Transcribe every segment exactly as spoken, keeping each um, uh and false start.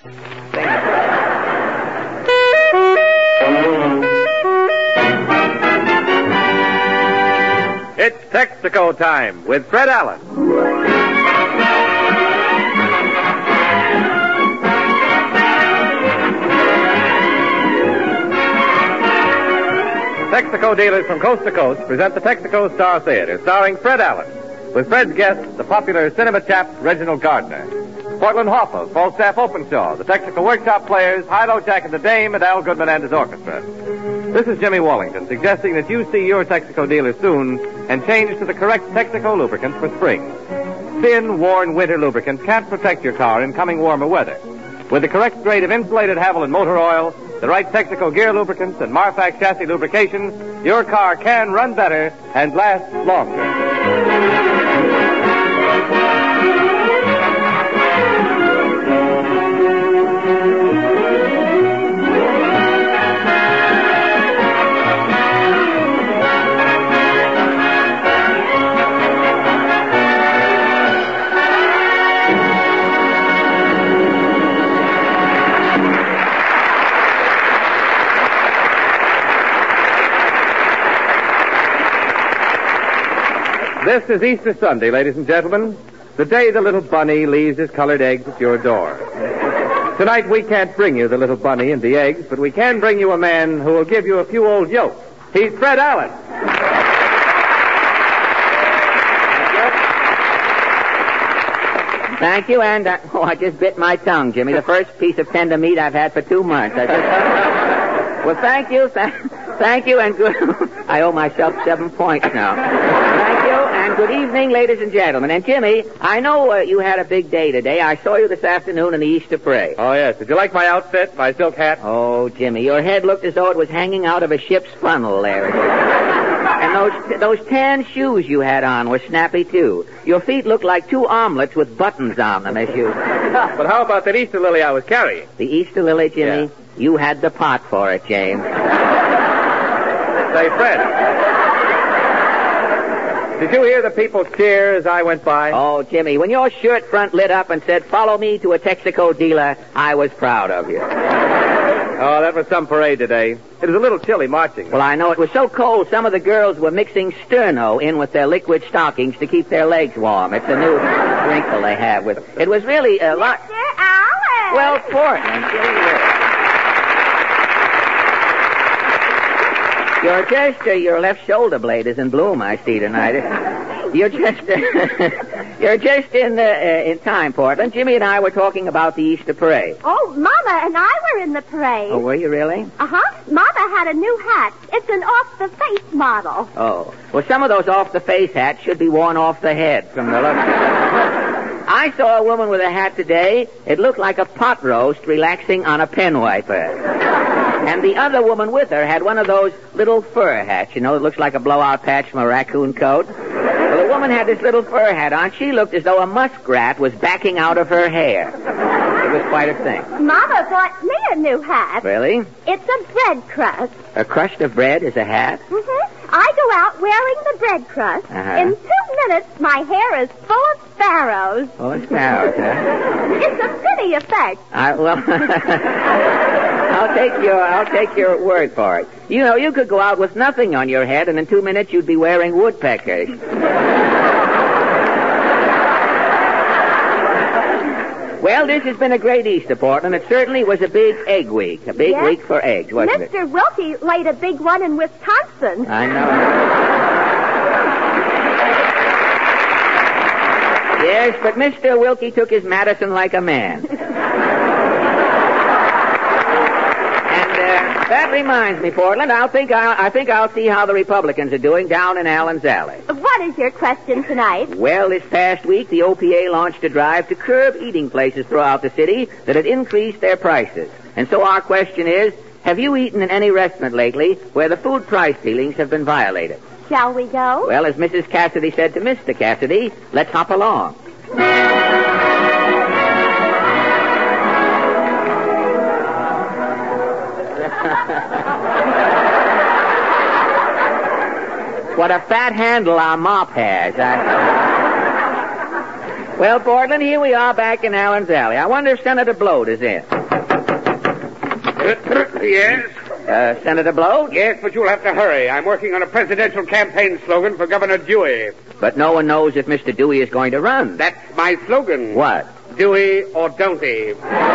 Sing it. It's Texaco time with Fred Allen. Texaco dealers from coast to coast present the Texaco Star Theater, starring Fred Allen, with Fred's guest, the popular cinema chap Reginald Gardner. Portland Hoffa, Falstaff Openshaw, the Texaco Workshop Players, Hilo Jack and the Dame, and Al Goodman and his orchestra. This is Jimmy Wallington, suggesting that you see your Texaco dealer soon and change to the correct Texaco lubricant for spring. Thin, worn winter lubricants can't protect your car in coming warmer weather. With the correct grade of insulated Haviland motor oil, the right Texaco gear lubricants, and Marfax chassis lubrication, your car can run better and last longer. This is Easter Sunday, ladies and gentlemen, the day the little bunny leaves his colored eggs at your door. Tonight we can't bring you the little bunny and the eggs, but we can bring you a man who will give you a few old jokes. He's Fred Allen. Thank you, and uh, oh, I just bit my tongue, Jimmy. The first piece of tender meat I've had for two months. I just... Well, thank you, th- thank you, and good. I owe myself seven points now. Thank you, and good evening, ladies and gentlemen. And Jimmy, I know uh, you had a big day today. I saw you this afternoon in the Easter parade. Oh, yes. Did you like my outfit, my silk hat? Oh, Jimmy, your head looked as though it was hanging out of a ship's funnel there. And those those tan shoes you had on were snappy, too. Your feet looked like two omelets with buttons on them as you... But how about that Easter lily I was carrying? The Easter lily, Jimmy? Yeah. You had the pot for it, James. Say, Fred, did you hear the people cheer as I went by? Oh, Jimmy, when your shirt front lit up and said, "Follow me to a Texaco dealer," I was proud of you. Oh, that was some parade today. It was a little chilly marching. Well, I know. It was so cold, some of the girls were mixing Sterno in with their liquid stockings to keep their legs warm. It's a new wrinkle they have with it. It was really a lot... Mister Allen! Well, Portland. You're just, uh, your left shoulder blade is in bloom, I see tonight. You're just, uh, you're just in, uh, uh, in time, Portland. Jimmy and I were talking about the Easter parade. Oh, Mama and I were in the parade. Oh, were you really? Uh-huh. Mama had a new hat. It's an off-the-face model. Oh. Well, some of those off-the-face hats should be worn off the head from the look. I saw a woman with a hat today. It looked like a pot roast relaxing on a pen wiper. And the other woman with her had one of those little fur hats, you know, that looks like a blowout patch from a raccoon coat. Well, the woman had this little fur hat on. She looked as though a muskrat was backing out of her hair. It was quite a thing. Mama bought me a new hat. Really? It's a bread crust. A crust of bread is a hat? Mm-hmm. I go out wearing the bread crust. Uh-huh. In two minutes, my hair is full of sparrows. Full of sparrows, huh? It's a pretty effect. I, well, I'll take your, I'll take your word for it. You know, you could go out with nothing on your head, and in two minutes you'd be wearing woodpeckers. Well, this has been a great Easter, Portland. It certainly was a big egg week. A big Yes. week for eggs, wasn't Mister it? Wilkie laid a big one in Wisconsin. I know. Yes, but Mister Wilkie took his medicine like a man. That reminds me, Portland. I'll think I'll, I think I'll see how the Republicans are doing down in Allen's Alley. What is your question tonight? Well, this past week, the O P A launched a drive to curb eating places throughout the city that had increased their prices. And so our question is, have you eaten in any restaurant lately where the food price ceilings have been violated? Shall we go? Well, as Missus Cassidy said to Mister Cassidy, let's hop along. What a fat handle our mop has. I... Well, Portland, here we are back in Allen's Alley. I wonder if Senator Bloat is in. Yes? Uh, Senator Bloat? Yes, but you'll have to hurry. I'm working on a presidential campaign slogan for Governor Dewey. But no one knows if Mister Dewey is going to run. That's my slogan. What? Dewey or don't he?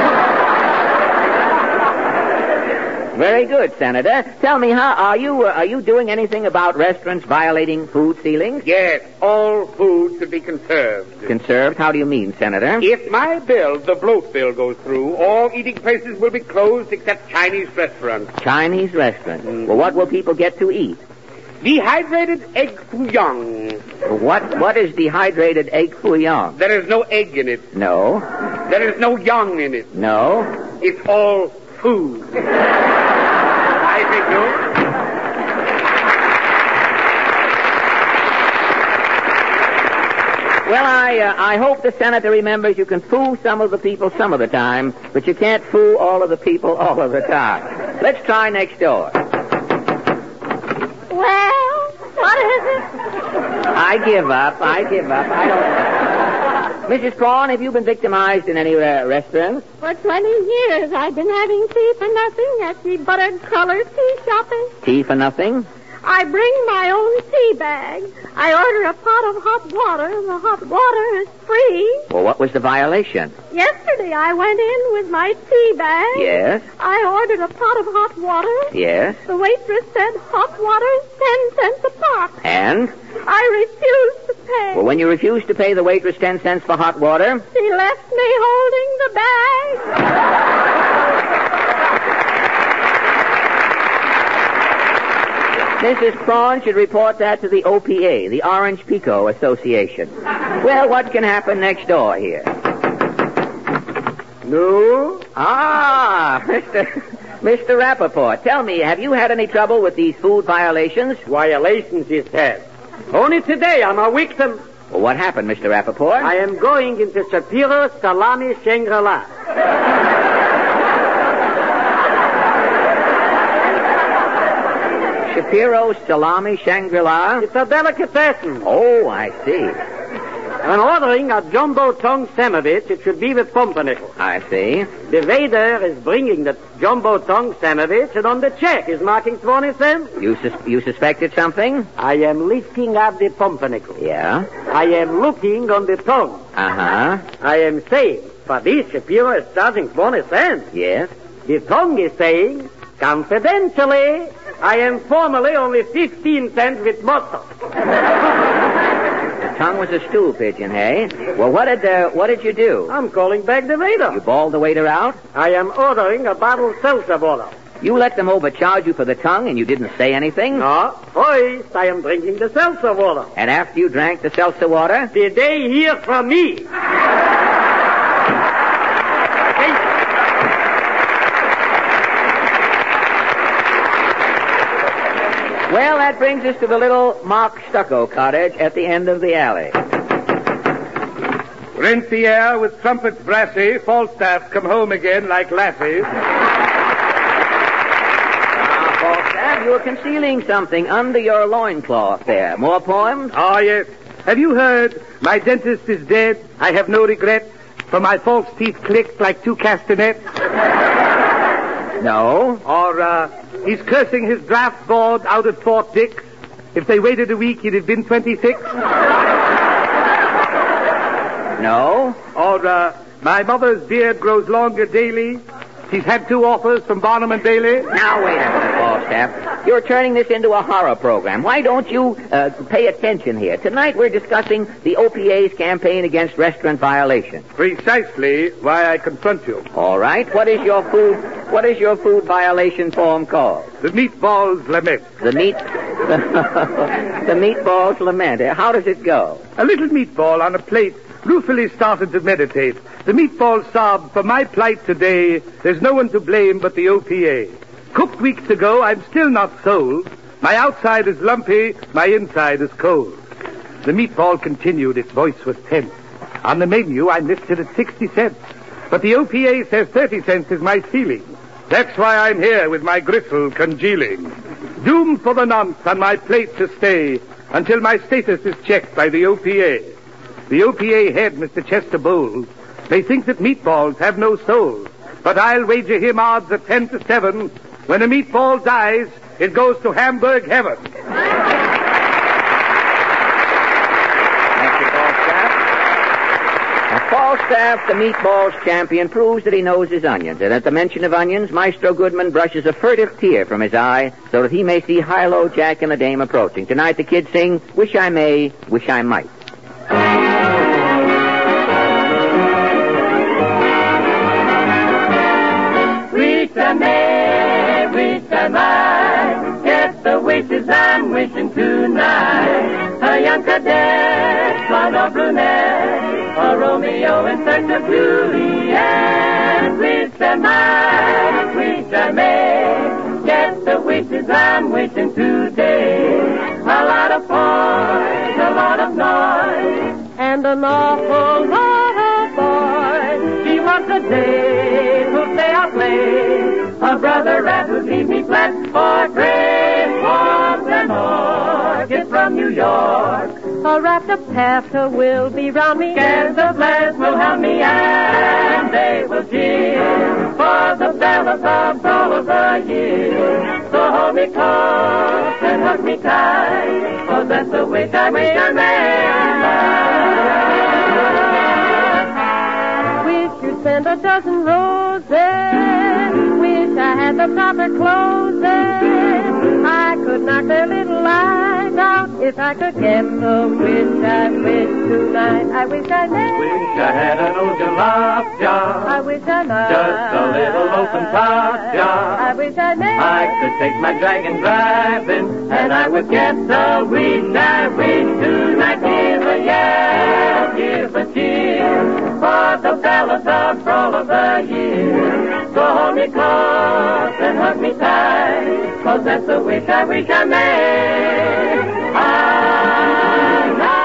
Very good, Senator. Tell me, how are you? Uh, are you doing anything about restaurants violating food ceilings? Yes, all food should be conserved. Conserved? How do you mean, Senator? If my bill, the bloat bill, goes through, all eating places will be closed except Chinese restaurants. Chinese restaurants. Mm. Well, what will people get to eat? Dehydrated egg foo-young. What? What is dehydrated egg foo-young? There is no egg in it. No. There is no young in it. No. It's all food. I think so. Well, I uh, I hope the senator remembers you can fool some of the people some of the time, but you can't fool all of the people all of the time. Let's try next door. Well, what is it? I give up. I give up. I don't... Missus Prawn, have you been victimized in any uh, restaurants? For twenty years, I've been having tea for nothing at the buttered color tea shopping. Tea for nothing? I bring my own tea bag. I order a pot of hot water. The hot water is free. Well, what was the violation? Yesterday, I went in with my tea bag. Yes? I ordered a pot of hot water. Yes? The waitress said hot water is ten cents a pot. And? I refused to pay. Well, when you refused to pay the waitress ten cents for hot water? She left me holding the bag. Missus Prawn should report that to the O P A, the Orange Pico Association. Well, what can happen next door here? No? Ah, Mister Mister Rappaport, tell me, have you had any trouble with these food violations? Violations, he said. Only today I'm a victim. Well, what happened, Mister Rappaport? I am going into Shapiro Salami Shangri-La. Shapiro Salami Shangri-La? It's a delicatessen. Oh, I see. When ordering a jumbo tongue sandwich, it should be with pumpernickel. I see. The waiter is bringing the jumbo tongue sandwich, and on the check is marking twenty cents. You sus- you suspected something? I am lifting up the pumpernickel. Yeah? I am looking on the tongue. Uh-huh. I am saying, for this, Shapiro is charging twenty cents. Yes? The tongue is saying, confidentially, I am formally only fifteen cents with mustard. The tongue was a stool pigeon, hey? Well, what did uh, what did you do? I'm calling back the waiter. You bawled the waiter out? I am ordering a bottle of seltzer water. You let them overcharge you for the tongue and you didn't say anything? No. First, I am drinking the seltzer water. And after you drank the seltzer water? Did they hear from me? Well, that brings us to the little mock stucco cottage at the end of the alley. Rent the air with trumpets brassy, Falstaff come home again like lassies. Ah, Falstaff, you're concealing something under your loincloth there. More poems? Ah, yes. Have you heard? My dentist is dead. I have no regret, for my false teeth clicked like two castanets. No. Or, uh, he's cursing his draft board out at Fort Dix. If they waited a week, he'd have been twenty-six. No. Or, uh, my mother's beard grows longer daily. She's had two offers from Barnum and Bailey. Now, wait a minute, Falstaff. You're turning this into a horror program. Why don't you uh, pay attention here? Tonight we're discussing the O P A's campaign against restaurant violations. Precisely why I confront you. All right. What is your food? What is your food violation poem called? The Meatballs Lament. The meat. The Meatballs Lament. How does it go? A little meatball on a plate ruefully started to meditate. The meatball sobbed, for my plight today, there's no one to blame but the O P A. Cooked weeks ago, I'm still not sold. My outside is lumpy, my inside is cold. The meatball continued, its voice was tense. On the menu, I listed at sixty cents. But the O P A says thirty cents is my ceiling. That's why I'm here with my gristle congealing. Doomed for the nonce on my plate to stay until my status is checked by the O P A. the O P A head, Mister Chester Bowles, may think that meatballs have no soul. But I'll wager him odds at ten to seven. When a meatball dies, it goes to Hamburg heaven. Falstaff, the meatballs champion, proves that he knows his onions, and at the mention of onions, Maestro Goodman brushes a furtive tear from his eye so that he may see Hilo, Jack, and the Dame approaching. Tonight the kids sing, Wish I May, Wish I Might. Wish I may, wish I might, get the wishes I'm wishing tonight. A young cadet, blonde or brunette, a Romeo in search of Juliet. Wish I might, wish I may, get the wishes I'm wishing today. A lot of poise, a lot of noise, and an awful lot of boys. She wants a date who'll say I'll play, a brother rat who'll leave me flat, or great palms and orchids from New York. A rat-a-patter will be round me, and the blast will help me, and they will cheer for the ballads of all of the year. So hold me close and hug me tight, for that's the wish I wish I may. Wish you'd send a dozen roses, wish I had the proper clothes, I could knock their little eyes out if I could get the wish I wish tonight. I wish I may. Wish I had an old jalop job. I wish I might. Just a little open top job. I wish I may. I could take my dragon driving, and I would get the wish I wish tonight. Give a yell, give a cheer for the ballads of all of the year. So hold me close and hug me tight, 'cause that's the wish I wish I may. I like.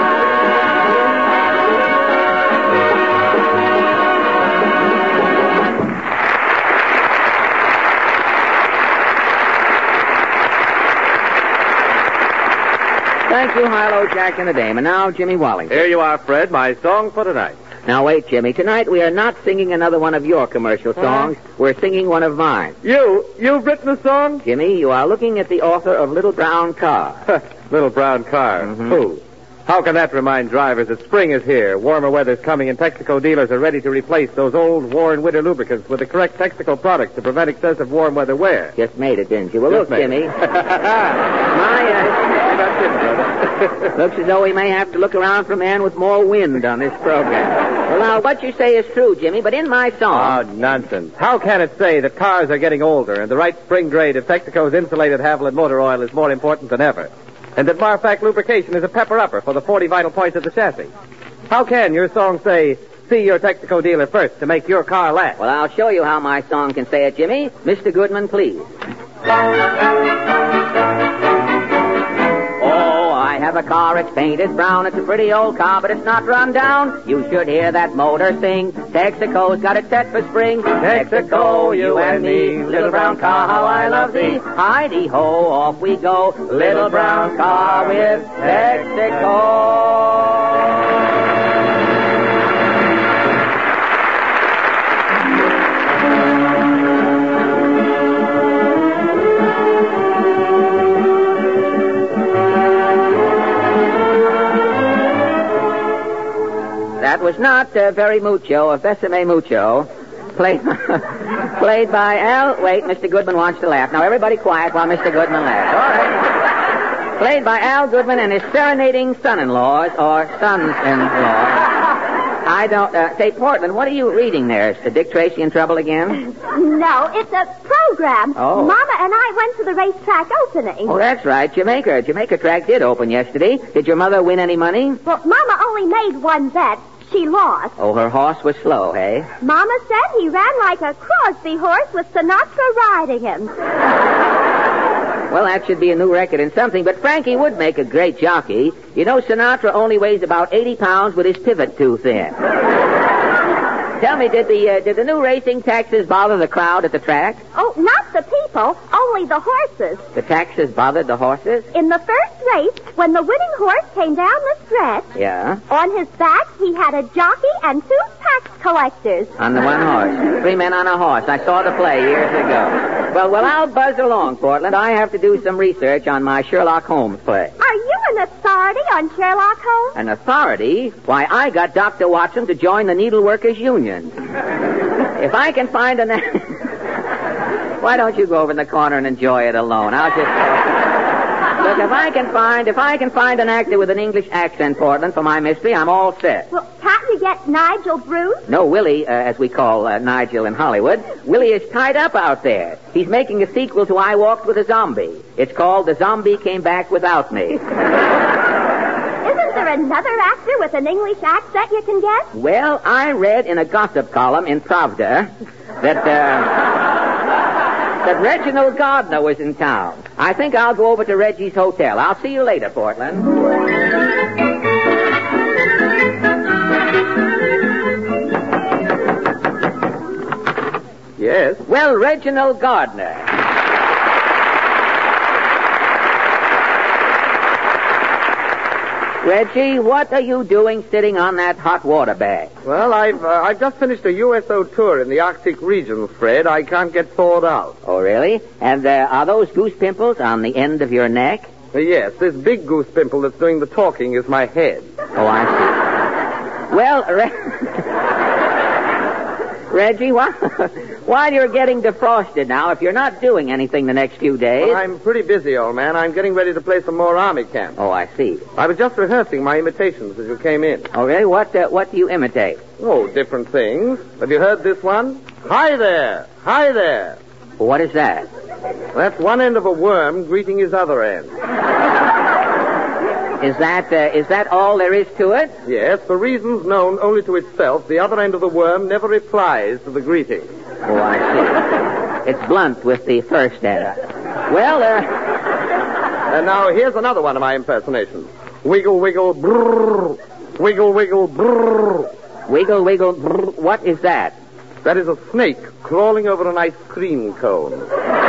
Thank you, Hilo, Jack, and the Dame. And now, Jimmy Wallington. Here you are, Fred, my song for tonight. Now, wait, Jimmy. Tonight we are not singing another one of your commercial songs. Uh-huh. We're singing one of mine. You? You've written a song? Jimmy, you are looking at the author of Little Brown Car. Little Brown Car. Mm-hmm. Who? How can that remind drivers that spring is here, warmer weather's coming, and Texaco dealers are ready to replace those old, worn winter lubricants with the correct Texaco products to prevent excessive warm weather wear? Just made it, didn't you? Well, Just look, Jimmy. My, uh, looks as though we may have to look around for a man with more wind on this program. Well, now, what you say is true, Jimmy, but in my song... Oh, nonsense. How can it say that cars are getting older and the right spring grade of Texaco's insulated Haviland motor oil is more important than ever? And that Marfac lubrication is a pepper-upper for the forty vital points of the chassis? How can your song say, see your Texaco dealer first to make your car last? Well, I'll show you how my song can say it, Jimmy. Mister Goodman, please. Oh, I have a car, it's painted brown. It's a pretty old car, but it's not run down. You should hear that motor sing. Texaco's got it set for spring. Texaco, you and me. Little brown car, how I love thee. Heidi-ho, off we go. Little brown car with Texaco. That was not uh, very mucho, a besame mucho, played, played by Al... Wait, Mister Goodman wants to laugh. Now, everybody quiet while Mister Goodman laughs. All right. Played by Al Goodman and his serenading son-in-laws, or sons-in-law. I don't... Uh, say, Portland, what are you reading there? Is Dick Tracy in trouble again? No, it's a program. Oh. Mama and I went to the racetrack opening. Oh, that's right, Jamaica. Jamaica track did open yesterday. Did your mother win any money? Well, Mama only made one bet. She lost. Oh, her horse was slow, hey? Mama said he ran like a Crosby horse with Sinatra riding him. Well, that should be a new record in something, but Frankie would make a great jockey. You know, Sinatra only weighs about eighty pounds with his pivot too thin. Tell me, did the uh, did the new racing taxes bother the crowd at the track? Oh, not the people. people, only the horses. The taxes bothered the horses? In the first race, when the winning horse came down the stretch, Yeah. on his back he had a jockey and two tax collectors. On the one horse. Three men on a horse. I saw the play years ago. Well, well, I'll buzz along, Portland. I have to do some research on my Sherlock Holmes play. Are you an authority on Sherlock Holmes? An authority? Why, I got Doctor Watson to join the Needleworkers Union. If I can find an... Why don't you go over in the corner and enjoy it alone? I'll just... Look, if I can find, if I can find an actor with an English accent, Portland, for my mystery, I'm all set. Well, can't you get Nigel Bruce? No, Willie, uh, as we call uh, Nigel in Hollywood, Willie is tied up out there. He's making a sequel to I Walked with a Zombie. It's called The Zombie Came Back Without Me. Isn't there another actor with an English accent you can get? Well, I read in a gossip column in Pravda that, uh, that Reginald Gardner was in town. I think I'll go over to Reggie's hotel. I'll see you later, Portland. Yes? Well, Reginald Gardner. Reggie, what are you doing sitting on that hot water bag? Well, I've uh, I've just finished a U S O tour in the Arctic regions, Fred. I can't get thawed out. Oh, really? And uh, are those goose pimples on the end of your neck? Uh, yes, this big goose pimple that's doing the talking is my head. Oh, I see. Well, Re- Reggie, while, while you're getting defrosted now, if you're not doing anything the next few days... Well, I'm pretty busy, old man. I'm getting ready to play some more army camp. Oh, I see. I was just rehearsing my imitations as you came in. Oh, really? What, uh, what do you imitate? Oh, different things. Have you heard this one? Hi there! Hi there! Well, what is that? That's one end of a worm greeting his other end. Is that, uh, is that all there is to it? Yes, for reasons known only to itself, the other end of the worm never replies to the greeting. Oh, I see. It's blunt with the first end. Well, uh... And now here's another one of my impersonations. Wiggle, wiggle, brrr. Wiggle, wiggle, brrr. Wiggle, wiggle, brrr. What is that? That is a snake crawling over an ice cream cone.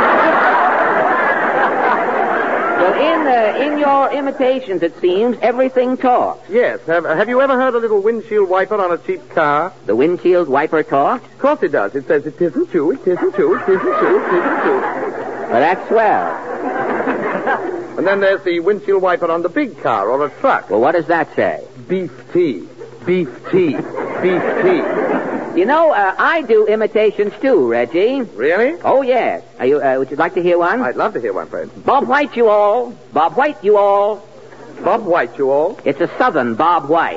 Well, in, uh, in your imitations, it seems, everything talks. Yes. Have, have you ever heard a little windshield wiper on a cheap car? The windshield wiper talks? Of course it does. It says, it isn't true, it isn't true, it isn't true, it isn't true. Well, that's swell. And then there's the windshield wiper on the big car or a truck. Well, what does that say? Beef tea, beef tea, beef tea. You know, uh, I do imitations too, Reggie. Really? Oh, yes. Are you, uh, would you like to hear one? I'd love to hear one, Fred. Bob White, you all. Bob White, you all. Bob White, you all. It's a southern Bob White.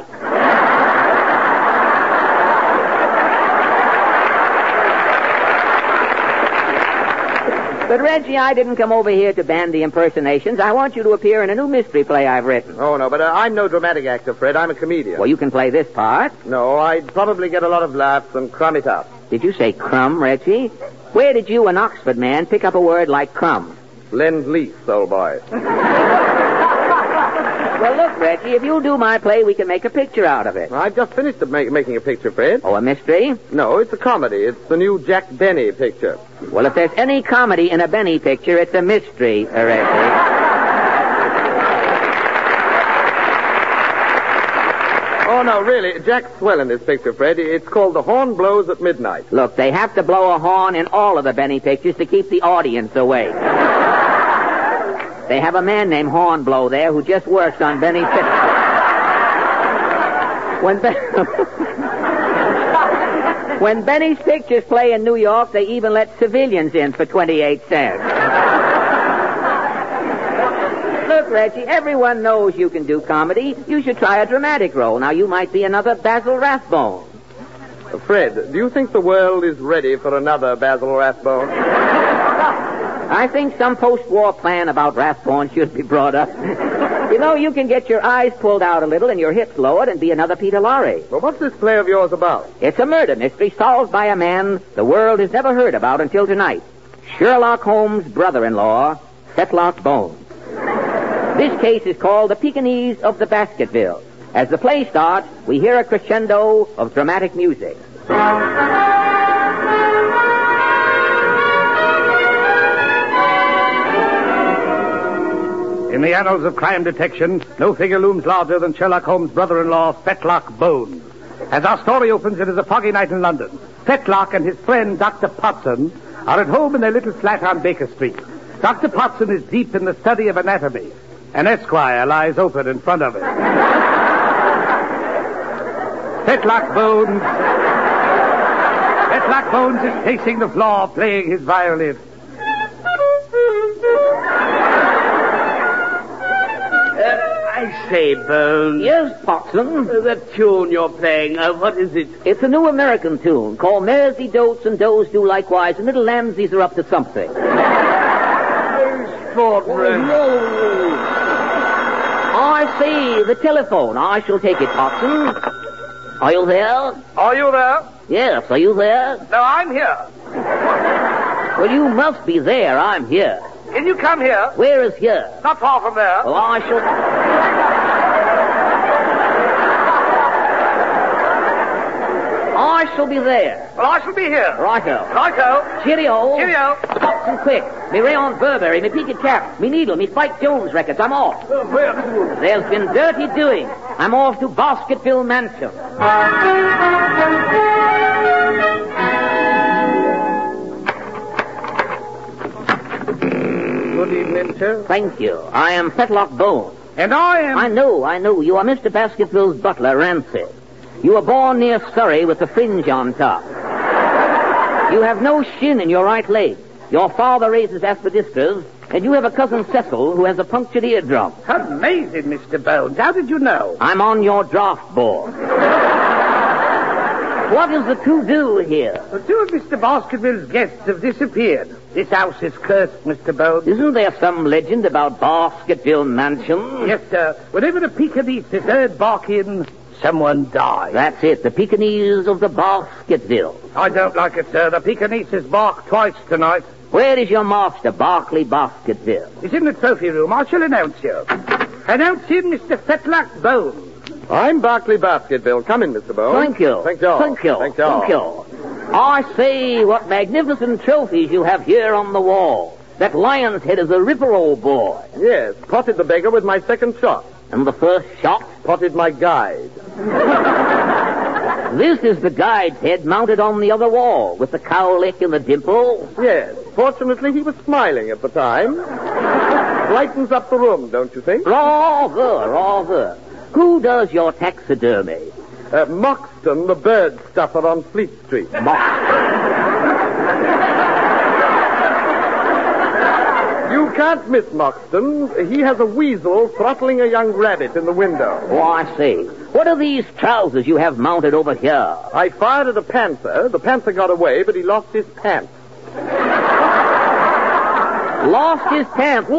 But, Reggie, I didn't come over here to bandy impersonations. I want you to appear in a new mystery play I've written. Oh, no, but uh, I'm no dramatic actor, Fred. I'm a comedian. Well, you can play this part. No, I'd probably get a lot of laughs and crumb it up. Did you say crumb, Reggie? Where did you, an Oxford man, pick up a word like crumb? Lend-lease, old boy. Well, look, Reggie, if you'll do my play, we can make a picture out of it. I've just finished ma- making a picture, Fred. Oh, a mystery? No, it's a comedy. It's the new Jack Benny picture. Well, if there's any comedy in a Benny picture, it's a mystery, Reggie. Oh, no, really, Jack's swell in this picture, Fred. It's called The Horn Blows at Midnight. Look, they have to blow a horn in all of the Benny pictures to keep the audience awake. They have a man named Hornblow there who just works on Benny pictures. When, Be- when Benny's pictures play in New York, they even let civilians in for twenty-eight cents. Look, Reggie, everyone knows you can do comedy. You should try a dramatic role. Now, you might be another Basil Rathbone. Uh, Fred, do you think the world is ready for another Basil Rathbone? I think some post-war plan about Rathbone should be brought up. You know, you can get your eyes pulled out a little and your hips lowered and be another Peter Lorre. Well, what's this play of yours about? It's a murder mystery solved by a man the world has never heard about until tonight. Sherlock Holmes' brother-in-law, Fetlock Bones. This case is called The Pekingese of the Baskerville. As the play starts, we hear a crescendo of dramatic music. In the annals of crime detection, no figure looms larger than Sherlock Holmes' brother-in-law, Fetlock Bones. As our story opens, it is a foggy night in London. Fetlock and his friend, Doctor Potson, are at home in their little flat on Baker Street. Doctor Potson is deep in the study of anatomy. An Esquire lies open in front of him. Fetlock Bones... Fetlock Bones is pacing the floor, playing his violin. I say, Bones. Yes, Potson? Uh, that tune you're playing, uh, what is it? It's a new American tune called Mersey Dotes and Does Do Likewise, and little lambsies are up to something. Extraordinary. I see the telephone. I shall take it, Potson. Are you there? Are you there? Yes, are you there? No, I'm here. Well, you must be there. I'm here. Can you come here? Where is here? Not far from there. Well, I shall... I shall be there. Well, I shall be here. Righto. Righto. Cheerio. Cheerio. Potson, quick. Me Rayon Burberry, me peaked cap, me needle, me Spike Jones records. I'm off. There's been dirty doing. I'm off to Baskerville Mansion. Good evening, sir. Thank you. I am Fetlock Bones. And I am... I know, I know. You are Mister Baskerville's butler, Rancid. You were born near Surrey with the fringe on top. You have no shin in your right leg. Your father raises aspidistras, and you have a cousin Cecil who has a punctured eardrum. Amazing, Mister Bones. How did you know? I'm on your draft board. What is the to-do here? The two of Mister Baskerville's guests have disappeared. This house is cursed, Mister Bones. Isn't there some legend about Baskerville Mansion? Yes, sir. Whenever the Pekingese is heard barking, someone dies. That's it, the Pekingese of the Baskerville. I don't like it, sir. The Pekingese barked twice tonight. Where is your master, Barclay Baskerville? He's in the trophy room. I shall announce you. Announce him, Mister Fetlock Bones. I'm Barclay Baskerville. Come in, Mister Bones. Thank you. Thank you. Thank you. Thank you. Thank you. I say, what magnificent trophies you have here on the wall. That lion's head is a ripper, old boy. Yes, potted the beggar with my second shot. And the first shot? Potted my guide. This is the guide's head mounted on the other wall, with the cowlick and the dimple. Yes, fortunately he was smiling at the time. Brightens up the room, don't you think? Rather, rather. Who does your taxidermy? Uh, Moxton, the bird stuffer on Fleet Street. You can't miss Moxton. He has a weasel throttling a young rabbit in the window. Oh, I see. What are these trousers you have mounted over here? I fired at a panther. The panther got away, but he lost his pants. Lost his pants?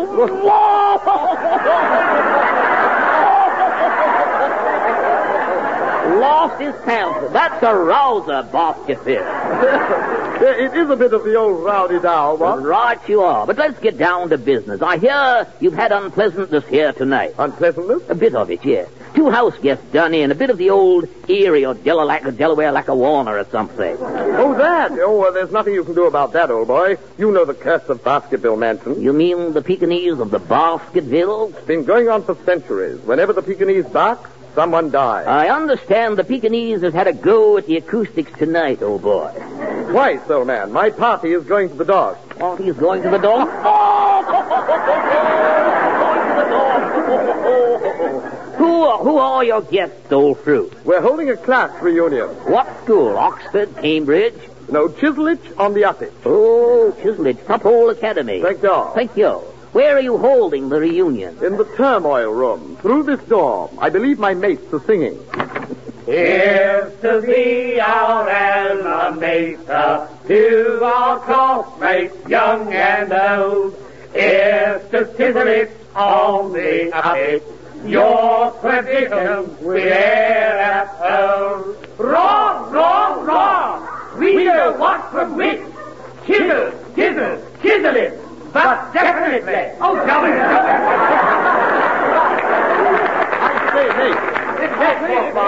Lost his pants. That's a rouser, Baskerville. It is a bit of the old rowdy dow, what? Right you are. But let's get down to business. I hear you've had unpleasantness here tonight. Unpleasantness? A bit of it, yes. Two house guests done in. A bit of the old Erie or Delaware, Delaware Lackawanna or something. Oh, that? Oh, well, there's nothing you can do about that, old boy. You know the curse of Baskerville Mansion. You mean the Pekingese of the Baskerville? It's been going on for centuries. Whenever the Pekingese barks, someone dies. I understand the Pekingese has had a go at the acoustics tonight, old boy. Twice, old man. My party is going to the dogs. Oh, he's going to the dog? Oh! Going to the dog. Who are, who are your guests, old fruit? We're holding a class reunion. What school? Oxford, Cambridge? No, Chiswick on the Uppage. Oh, Chiswick, Top Hole Academy. Thank you. Thank you. Where are you holding the reunion? In the turmoil room. Through this door. I believe my mates are singing. Here's to thee, our alma mater, to our classmates, young and old. Here's to Chiswick on the Uppage, your traditions we e'er uphold. Wrong, wrong, wrong! We know what from which. Chisel, chisel, chisel it. But definitely. Oh, jolly, jolly. Hey, hey. Uh,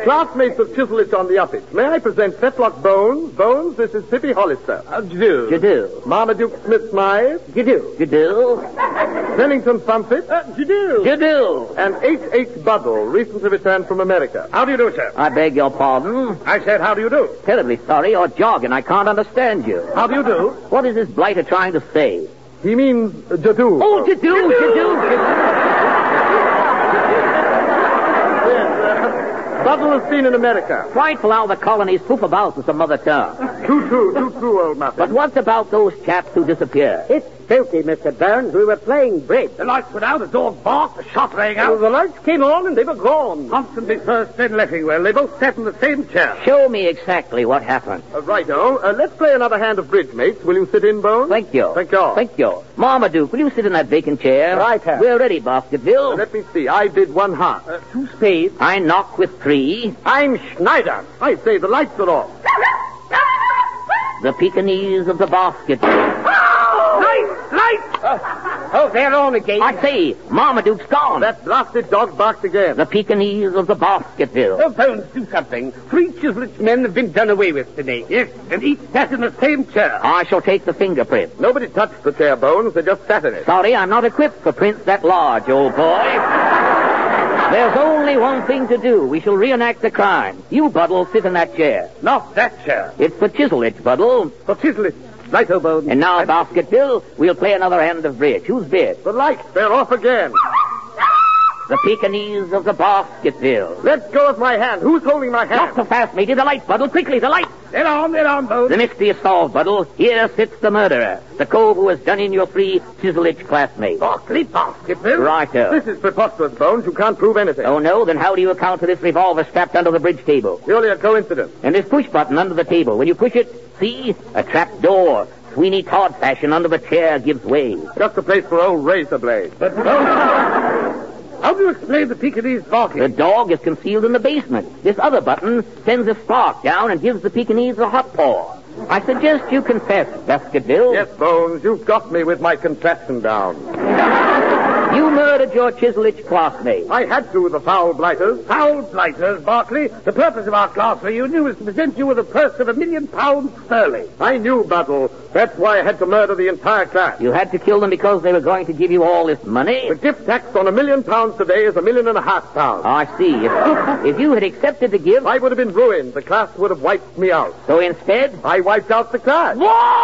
Classmates of Chiselich on the uppage. May I present Fetlock Bones? Bones, this is Pippi Hollister. How do you do? You do. Marmaduke Smith Smythe. You do. You do. Pennington Fumfit. Uh, you do. You do. And H H. Buddle, recently returned from America. How do you do, sir? I beg your pardon. I said, how do you do? Terribly sorry. You're jogging. I can't understand you. How do you do? What is this blighter trying to say? He means uh, Jadu. Oh, you do. You do. Buddle is seen in America. Frightful how the colonies poof about with the mother tongue. Too true, too true, old Muffin. But what's about those chaps who disappeared? It's filthy, Mister Burns. We were playing bridge. The lights went out, the dog barked, the shot rang out. The lights came on and they were gone. Constantly first, then Leffingwell. They both sat in the same chair. Show me exactly what happened. Uh, righto. Uh, let's play another hand of bridge, mates. Will you sit in, Bones? Thank you. Thank you. Thank you. Marmaduke, will you sit in that vacant chair? Right, sir. We're ready, Basketville. Uh, let me see. I bid one heart. Uh, two spades. I knock with three. I'm Schneider. I say the lights are off. The Pekingese of the basket. Lights! Lights! Oh, they're on again. I say, Marmaduke's gone. That blasted dog barked again. The Pekingese of the Basketville. Oh, Bones, do something. Three Chiselich men have been done away with today. Yes, and each sat in the same chair. I shall take the fingerprint. Nobody touched the chair, Bones. They just sat in it. Sorry, I'm not equipped for prints that large, old boy. There's only one thing to do. We shall reenact the crime. You, Buddle, sit in that chair. Not that chair. It's for Chiselich, Buddle. For Chiselich. Righto, Bones. And now, Basketville, we'll play another hand of bridge. Who's bid? The lights, they're off again. The Pekingese of the Basketville. Let go of my hand. Who's holding my hand? Not so fast, matey. The lights, Buddle. Quickly, the lights. They're on, they're on, Bones. The mystery is solved, Buddle. Here sits the murderer. The cove who has done in your three Chiselich classmates. Barkley Basketville. Righto. This is preposterous, Bones. You can't prove anything. Oh, no? Then how do you account for this revolver strapped under the bridge table? Purely a coincidence. And this push button under the table. When you push it, see? A trap door. Sweeney Todd fashion under the chair gives way. Just a place for old razor blades. But, Bones, how do you explain the Pekingese barking? The dog is concealed in the basement. This other button sends a spark down and gives the Pekingese a hot paw. I suggest you confess, Basketville. Yes, Bones, you've got me with my confession down. You murdered your Chiselich classmate. I had to, the foul blighters. Foul blighters, Barkley. The purpose of our class reunion was to present you with a purse of a million pounds sterling. I knew, Buddle. That's why I had to murder the entire class. You had to kill them because they were going to give you all this money? The gift tax on a million pounds today is a million and a half pounds. I see. If, if you had accepted the gift... I would have been ruined. The class would have wiped me out. So instead... I wiped out the class.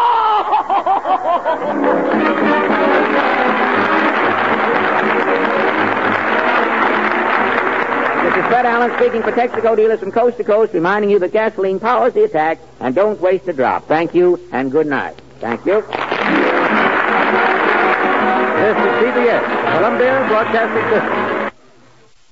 This is Fred Allen speaking for Texaco dealers from coast to coast, reminding you that gasoline powers the attack, and don't waste a drop. Thank you, and good night. Thank you. This is C B S, Columbia Broadcasting System.